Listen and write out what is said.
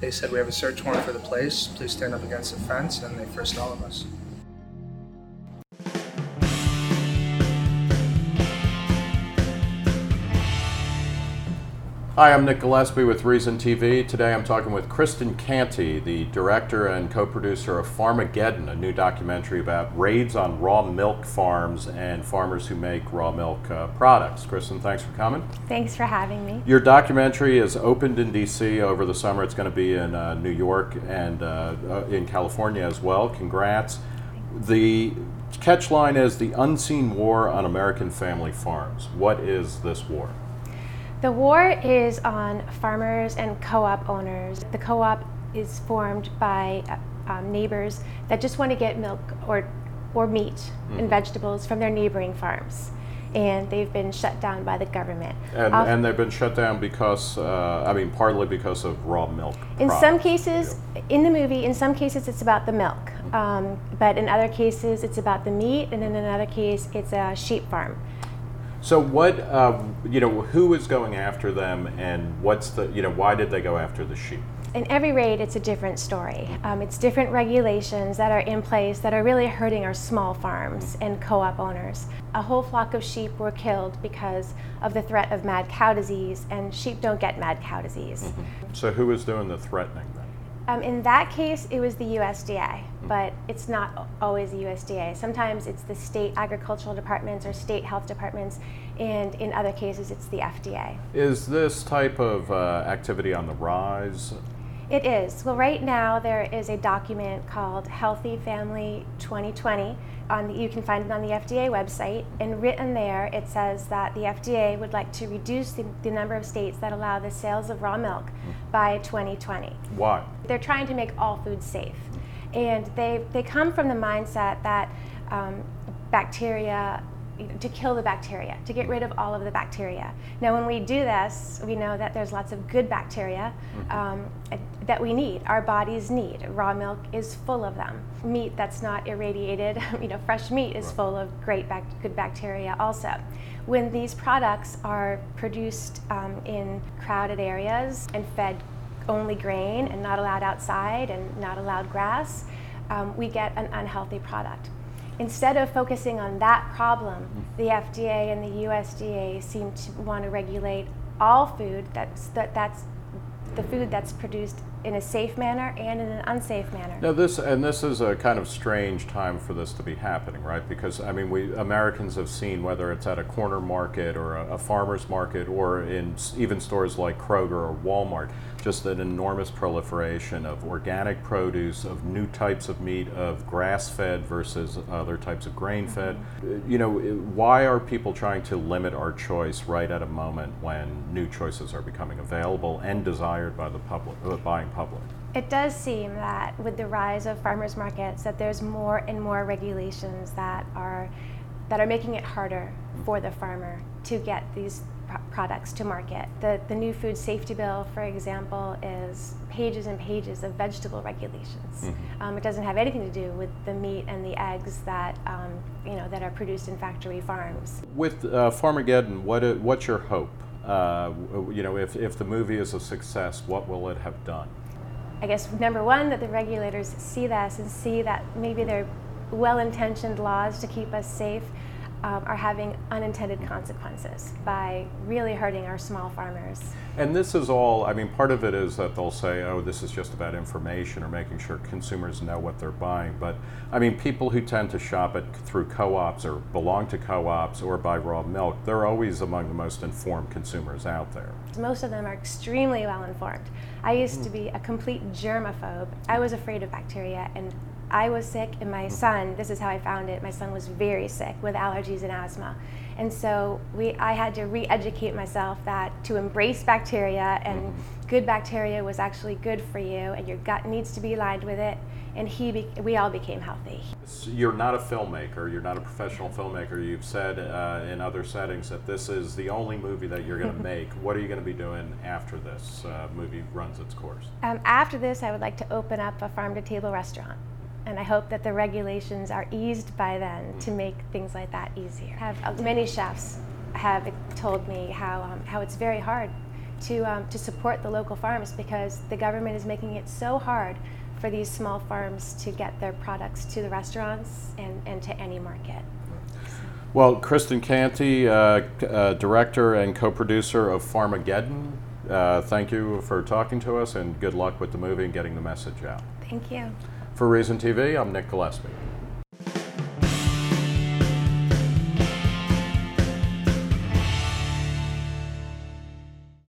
They said, "We have a search warrant for the place. Please stand up against the fence," and they frisked all of us. Hi, I'm Nick Gillespie with Reason TV. Today I'm talking with Kristen Canty, the director and co-producer of Farmageddon, a new documentary about raids on raw milk farms and farmers who make raw milk products. Kristen, thanks for coming. Thanks for having me. Your documentary is opened in D.C. over the summer. It's going to be in New York and in California as well. Congrats. The catchline is The Unseen War on American Family Farms. What is this war? The war is on farmers and co-op owners. The co-op is formed by neighbors that just want to get milk or meat and vegetables from their neighboring farms. And they've been shut down by the government. And they've been shut down because, partly because of raw milk In products. some cases, in the movie, in some cases it's about the milk. But in other cases it's about the meat, and in another case it's a sheep farm. So what, who is going after them, and what's the, why did they go after the sheep? In every raid, it's a different story. It's different regulations that are in place that are really hurting our small farms and co-op owners. A whole flock of sheep were killed because of the threat of mad cow disease, and sheep don't get mad cow disease. So who is doing the threatening then? In that case, it was the USDA, but it's not always the USDA. Sometimes it's the state agricultural departments or state health departments, and in other cases, it's the FDA. Is this type of activity on the rise? It is. Well, right now there is a document called Healthy Family 2020. You can find it on the FDA website, and written there it says that the FDA would like to reduce the number of states that allow the sales of raw milk by 2020. Why? They're trying to make all food safe. And they come from the mindset that bacteria, to kill the bacteria, to get rid of all of the bacteria. Now when we do this, we know that there's lots of good bacteria that we need, our bodies need. Raw milk is full of them. Meat that's not irradiated, fresh meat is full of good bacteria also. When these products are produced in crowded areas and fed only grain and not allowed outside and not allowed grass, we get an unhealthy product. Instead of focusing on that problem, the FDA and the USDA seem to want to regulate all food that's the food that's produced in a safe manner and in an unsafe manner. Now this is a kind of strange time for this to be happening, right? Because we Americans have seen, whether it's at a corner market or a farmer's market or in even stores like Kroger or Walmart, just an enormous proliferation of organic produce, of new types of meat, of grass-fed versus other types of grain-fed. Why are people trying to limit our choice right at a moment when new choices are becoming available and desired by the public, buying public? It does seem that with the rise of farmers markets that there's more and more regulations that are making it harder for the farmer to get these products to market. The new food safety bill, for example, is pages and pages of vegetable regulations. It doesn't have anything to do with the meat and the eggs that that are produced in factory farms. With Farmageddon, what's your hope? If the movie is a success, what will it have done? I guess number one, that the regulators see this and see that maybe their well-intentioned laws to keep us safe are having unintended consequences by really hurting our small farmers. And this is all, part of it is that they'll say, oh, this is just about information or making sure consumers know what they're buying. But, people who tend to shop through co-ops or belong to co-ops or buy raw milk, they're always among the most informed consumers out there. Most of them are extremely well informed. I used to be a complete germaphobe. I was afraid of bacteria, and I was sick, and my son, this is how I found it, my son was very sick with allergies and asthma. And so I had to re-educate myself that to embrace bacteria, and good bacteria was actually good for you, and your gut needs to be aligned with it, and we all became healthy. You're not a filmmaker, you're not a professional filmmaker. You've said in other settings that this is the only movie that you're going to make. What are you going to be doing after this movie runs its course? After this, I would like to open up a farm-to-table restaurant. And I hope that the regulations are eased by then to make things like that easier. Many chefs have told me how it's very hard to support the local farms, because the government is making it so hard for these small farms to get their products to the restaurants and to any market. Well, Kristen Canty, director and co-producer of Farmageddon, thank you for talking to us, and good luck with the movie and getting the message out. Thank you. For Reason TV, I'm Nick Gillespie.